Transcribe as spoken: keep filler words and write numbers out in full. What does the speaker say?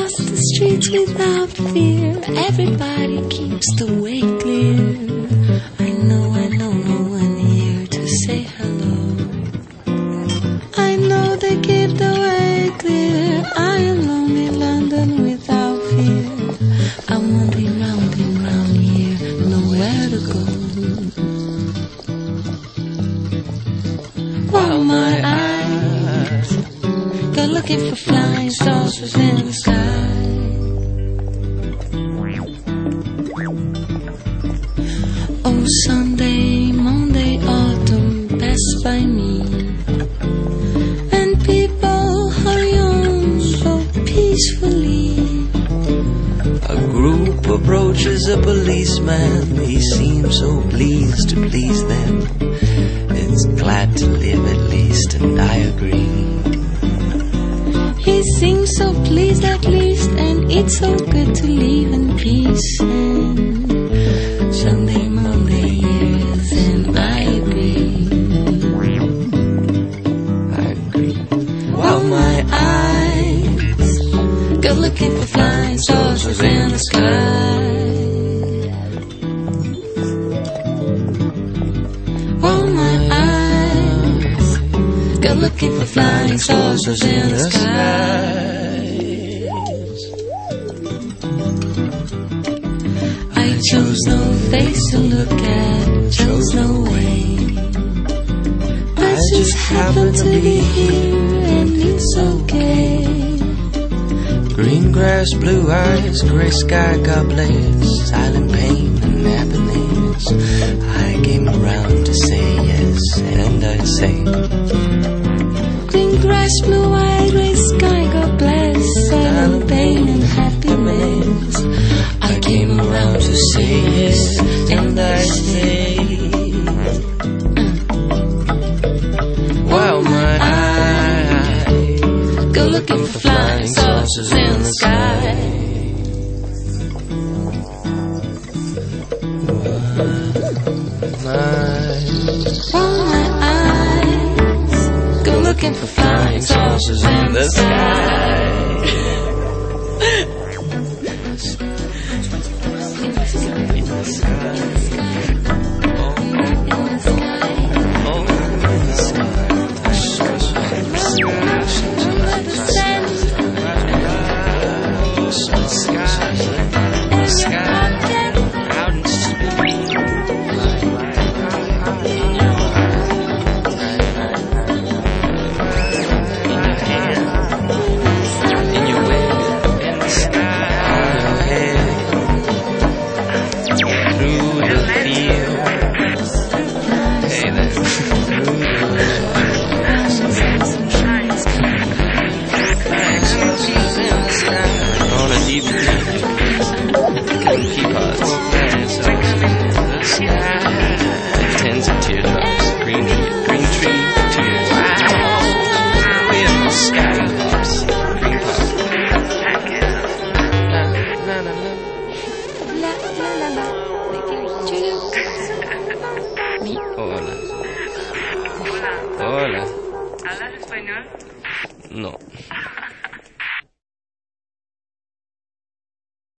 cross the streets without fear. Everybody keeps the way clear. I know, I know no one here to say hello. I know they keep the way clear. I am lonely in London without fear. I'm wandering round and round here, nowhere to go. While my eyes go looking for flying saucers in the sky. Oh, Sunday, Monday, autumn passed by me, and people hurry on so peacefully. A group approaches a policeman. He seems so pleased to please them. It's glad to live at least, and I agree. He seems so pleased at least, and it's so good to live in peace. And Sunday, Monday years, and I agree. I agree. While my eyes go looking for flying saucers in the sky. While my eyes go looking for flying saucers in the skies. I chose no face to look at, chose no way. I just happened to be here, and it's okay. Green grass, blue eyes, gray sky, God bless. Silent pain and happiness. I came around to say yes, and I say green grass, blue eyes, gray sky, God bless. Silent pain and happiness. I came around to say yes, and I say while my eyes go looking for flying saucers in the sky. While my eyes go looking for flying saucers in the sky. Hola. ¿Hablas español? No.